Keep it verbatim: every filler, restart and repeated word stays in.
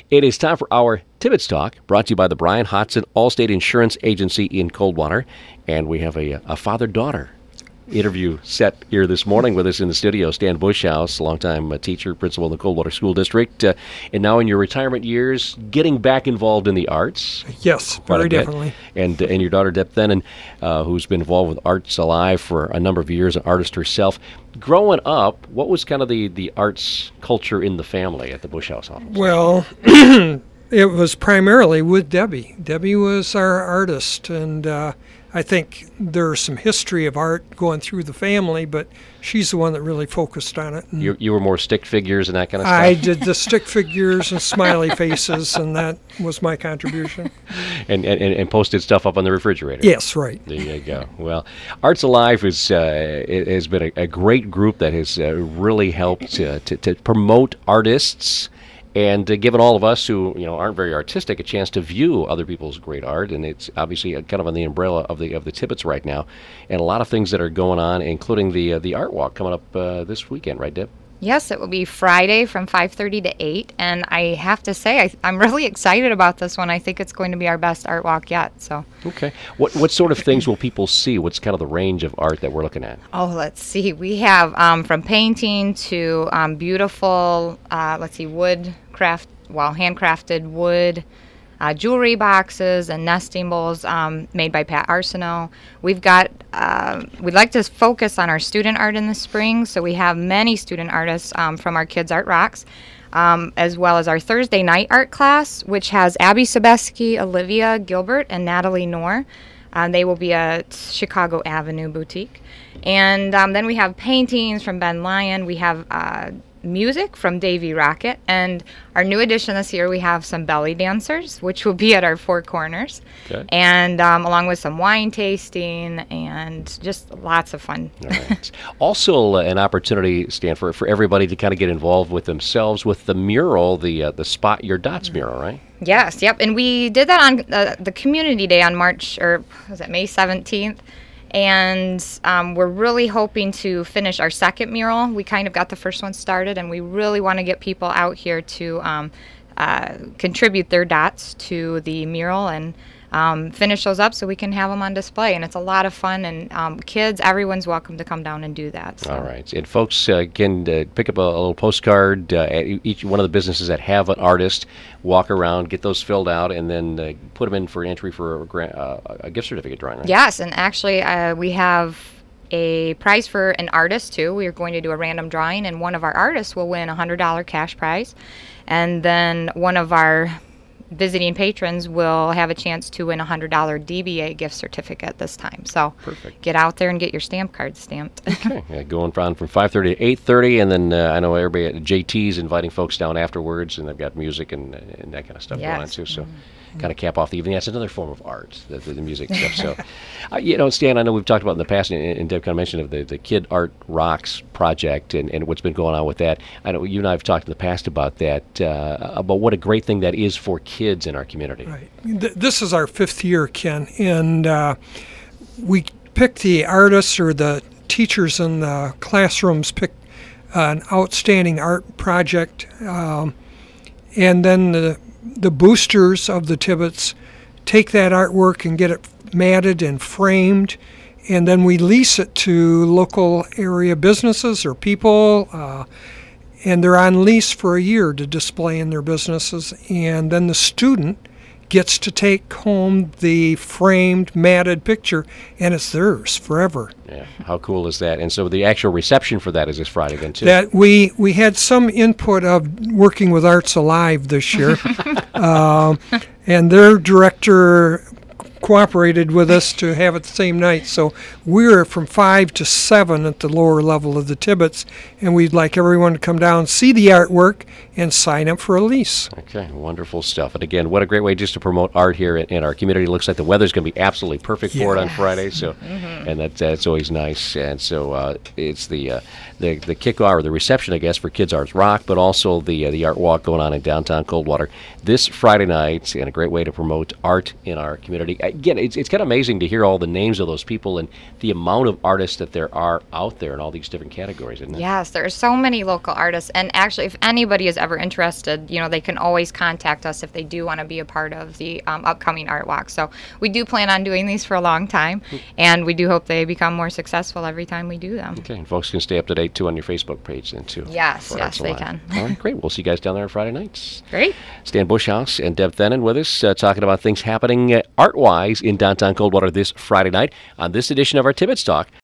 It is time for our Tibbetts Talk, brought to you by the Brian Hodson Allstate Insurance Agency in Coldwater. And we have a, a father-daughter interview set here this morning with us in the studio. Stan Bushhouse, longtime uh, teacher, principal in the Coldwater School District, uh, and now in your retirement years, getting back involved in the arts. Yes, very definitely. And uh, and your daughter, Deb Thenon, uh, who's been involved with Arts Alive for a number of years, an artist herself. Growing up, what was kind of the, the arts culture in the family at the Bushhouse office? Well, it was primarily with Debbie. Debbie was our artist, and uh, I think there's some history of art going through the family, but she's the one that really focused on it. And you you were more stick figures and that kind of stuff? I did the stick figures and smiley faces, and that was my contribution. And, and and posted stuff up on the refrigerator? Yes, right. There you go. Well, Arts Alive is, uh, it has been a, a great group that has uh, really helped uh, to, to promote artists and uh, given all of us who, you know, aren't very artistic a chance to view other people's great art. And it's obviously uh, kind of on the umbrella of the of the Tibbetts right now, and a lot of things that are going on, including the uh, the art walk coming up uh, this weekend, right, Deb? Yes, it will be Friday from five thirty to eight, and I have to say I, I'm really excited about this one. I think it's going to be our best art walk yet. So. Okay. What what sort of things will people see? What's kind of the range of art that we're looking at? Oh, let's see. We have um, from painting to um, beautiful, uh, let's see, wood craft, well, handcrafted wood, uh, jewelry boxes and nesting bowls um, made by Pat Arsenault. We've got, uh, we'd like to focus on our student art in the spring, so we have many student artists um, from our Kids Art Rocks, um, as well as our Thursday night art class, which has Abby Sobeski, Olivia Gilbert, and Natalie Knorr. Uh, they will be at Chicago Avenue Boutique. And um, then we have paintings from Ben Lyon. We have uh, music from Davy Rocket. And our new addition this year, we have some belly dancers, which will be at our Four Corners. Okay. And um, along with some wine tasting and just lots of fun. All right. Also uh, an opportunity, Stan, for, for everybody to kind of get involved with themselves with the mural, the uh, the Spot Your Dots mural, right? Yes, yep. And we did that on uh, the Community Day on March, or was it May seventeenth? And um, we're really hoping to finish our second mural. We kind of got the first one started, and we really want to get people out here to um, uh, contribute their dots to the mural and um, finish those up so we can have them on display. And it's a lot of fun, and um, kids, everyone's welcome to come down and do that. So. All right. And folks uh, can uh, pick up a, a little postcard uh, at each one of the businesses that have an artist, walk around, get those filled out, and then uh, put them in for entry for a, grant, uh, a gift certificate drawing, right? Yes, and actually uh, we have a prize for an artist, too. We are going to do a random drawing, and one of our artists will win a one hundred dollars cash prize. And then one of our visiting patrons will have a chance to win a one hundred dollars D B A gift certificate this time. So Perfect. Get out there and get your stamp card stamped. Okay, yeah, going from from five thirty to eight thirty, and then uh, I know everybody at J T's inviting folks down afterwards, and they've got music and, and that kind of stuff yes. going on too. So mm-hmm. kind of cap off the evening. That's another form of art, the, the, the music stuff. So, uh, you know, Stan, I know we've talked about in the past, and, and Deb kind of mentioned of the, the Kid Art Rocks project and, and what's been going on with that. I know you and I have talked in the past about that, uh, about what a great thing that is for kids in our community. Right. Th- this is our fifth year, Ken, and uh, we picked the artists or the teachers in the classrooms pick uh, an outstanding art project, um, and then the the boosters of the Tibbetts take that artwork and get it matted and framed, and then we lease it to local area businesses or people, uh, and they're on lease for a year to display in their businesses, and then the student gets to take home the framed, matted picture, and it's theirs forever. Yeah, how cool is that? And so the actual reception for that is this Friday then, too. That we, we had some input of working with Arts Alive this year, uh, and their director cooperated with us to have it the same night. So we're from five to seven at the lower level of the Tibbetts, and we'd like everyone to come down, see the artwork, and sign up for a lease. Okay, wonderful stuff. And again, what a great way just to promote art here in, in our community. It looks like the weather's going to be absolutely perfect yes. for it on Friday, so mm-hmm. and that, that's always nice. And so uh, it's the uh, the the kickoff or the reception, I guess, for Kids Arts Rock, but also the uh, the art walk going on in downtown Coldwater this Friday night, and a great way to promote art in our community. Again, it's it's kind of amazing to hear all the names of those people and the amount of artists that there are out there in all these different categories, isn't it? Yes, there are so many local artists, and actually, if anybody has ever ever interested, you know, they can always contact us if they do want to be a part of the um, upcoming art walk. So we do plan on doing these for a long time, and we do hope they become more successful every time we do them. Okay, and folks can stay up to date too on your Facebook page then too. Yes, for yes, Arts they Alive. can. All right, great. We'll see you guys down there on Friday nights. Great. Stan Bushhouse and Deb Thennan with us, uh, talking about things happening uh, art-wise in downtown Coldwater this Friday night on this edition of our Tibbetts Talk